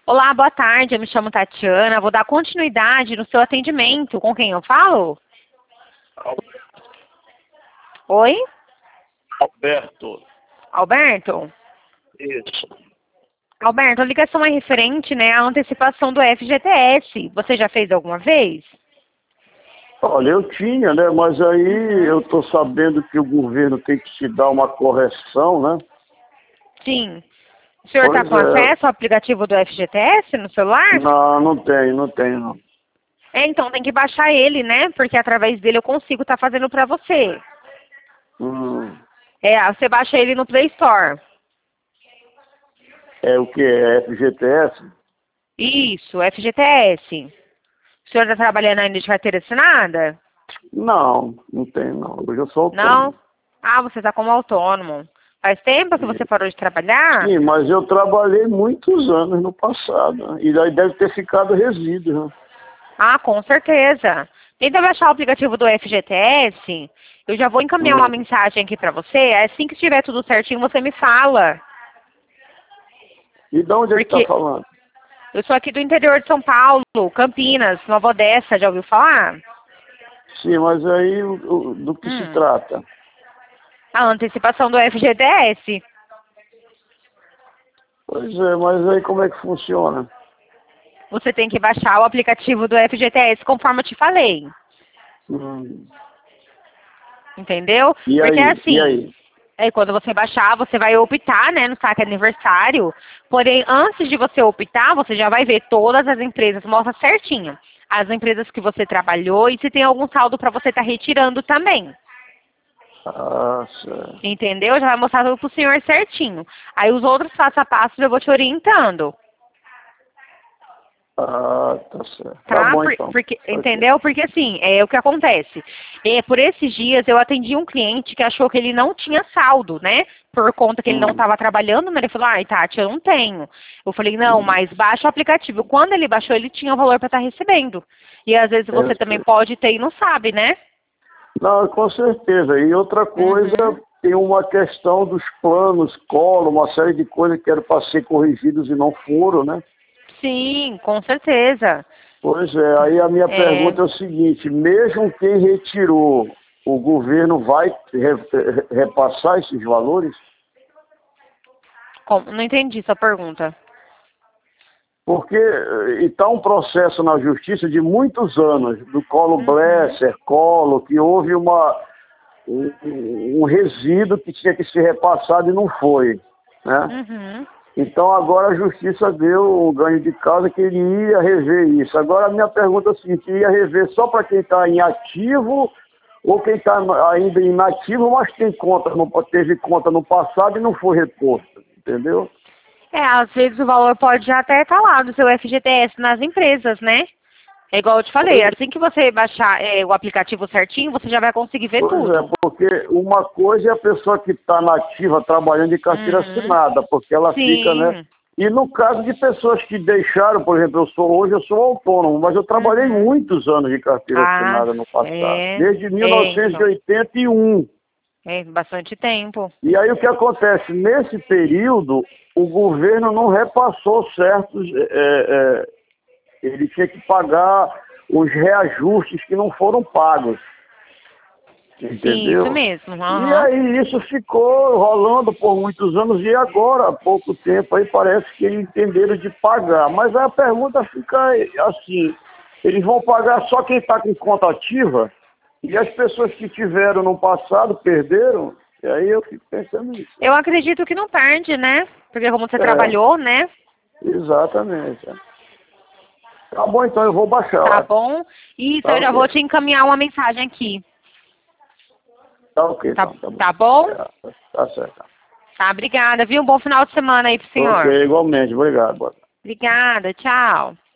Olá, boa tarde. Eu me chamo Tatiana. Vou dar continuidade no seu atendimento. Com quem eu falo? Oi? Alberto. Alberto? Isso. Alberto, a ligação é referente, né, à antecipação do FGTS. Você já fez alguma vez? Olha, eu tinha, né? Mas aí eu tô sabendo que o governo tem que te dar uma correção, né? Sim. O senhor está Pois com é. acesso ao aplicativo do FGTS no celular? Não, não tenho, não. Então tem que baixar ele, né? Porque através dele eu consigo estar fazendo para você. Hum, Você baixa ele no Play Store. é o que? É FGTS? Isso, FGTS. O senhor está trabalhando ainda de carteira assinada? Não tenho, não. Hoje eu sou Não? autônomo. Ah, você está como autônomo. Faz tempo que você parou de trabalhar? Sim, mas eu trabalhei muitos anos no passado, né? E daí deve ter ficado resíduo, né? Ah, com certeza. Tenta baixar o aplicativo do FGTS. Eu já vou encaminhar uma Hum. mensagem aqui para você. Assim que estiver tudo certinho, você me fala. E de onde é que tá Porque falando? eu sou aqui do interior de São Paulo, Campinas, Nova Odessa. Já ouviu falar? Sim, mas aí do que se Hum. trata? A antecipação do FGTS. Pois é, mas aí como é que funciona? Você tem que baixar o aplicativo do FGTS conforme eu te falei. Hum. Entendeu? E Porque aí? E assim, aí? quando você baixar, você vai optar, né, no saque aniversário. Porém, antes de você optar, você já vai ver todas as empresas, mostra certinho. As empresas que você trabalhou e se tem algum saldo para você estar retirando também. Ah, certo. Entendeu? Já vai mostrar tudo pro senhor certinho. Aí os outros passo a passo eu vou te orientando. Ah, tá certo. Tá Tá? bom então. Porque, Ok. entendeu? Porque assim, é o que acontece. Por esses dias eu atendi um cliente que achou que ele não tinha saldo, né? Por conta que ele não Hum, estava trabalhando, né? Ele falou, ai, Tati, eu não tenho. Eu falei, não, hum. mas baixa o aplicativo. Quando ele baixou, ele tinha o valor para estar recebendo. E às vezes Eu você também sei. pode ter e não sabe, né? Não, com certeza. E outra coisa, Uhum. tem uma questão dos planos, colo, uma série de coisas que eram para ser corrigidos e não foram, né? Sim, com certeza. Pois é, aí a minha É, pergunta é o seguinte, mesmo quem retirou, o governo vai repassar esses valores? não entendi sua pergunta. Porque está um processo na justiça de muitos anos, do Colo Uhum. Blesser, Colo, que houve um resíduo que tinha que ser repassado e não foi, né? Uhum. Então agora a justiça deu um ganho de causa que ele ia rever isso. Agora a minha pergunta é a seguinte, ia rever só para quem está em ativo ou quem está ainda inativo, mas tem conta, teve conta no passado e não foi reposto, entendeu? Às vezes o valor pode já até estar lá do seu FGTS nas empresas, né? É igual eu te falei, Pois, assim que você baixar o aplicativo certinho, você já vai conseguir ver pois é, tudo. porque uma coisa é a pessoa que está nativa trabalhando de carteira Uhum. assinada, porque ela fica, né? Sim. E no caso de pessoas que deixaram, por exemplo, hoje eu sou autônomo, mas eu trabalhei Uhum. muitos anos de carteira Ah, assinada no passado, é. desde Então. 1981. É bastante tempo. E aí o que acontece? Nesse período, o governo não repassou certos. Ele tinha que pagar os reajustes que não foram pagos, Isso entendeu? mesmo. E Aham. aí isso ficou rolando por muitos anos e agora, há pouco tempo, aí parece que eles entenderam de pagar. Mas aí a pergunta fica assim, eles vão pagar só quem está com conta ativa? E as pessoas que tiveram no passado perderam? E aí eu fico pensando nisso. Eu acredito que não perde, né? Porque como você É, trabalhou, né? exatamente. Tá bom, então eu vou baixar Tá lá. bom. Isso, Tá eu já vou ok. te encaminhar uma mensagem aqui. Tá ok, Tá, então, tá bom. tá bom? É, tá certo. Tá, obrigada, viu? Um bom final de semana aí pro Ok, senhor. igualmente. Obrigado. Boa tarde. Obrigada, tchau.